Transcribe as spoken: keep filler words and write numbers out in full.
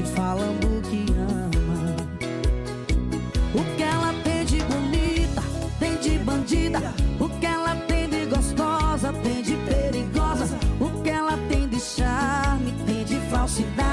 falando que ama. O que ela tem de bonita, tem de bandida. O que ela tem de gostosa, tem de perigosa. O que ela tem de charme, tem de falsidade.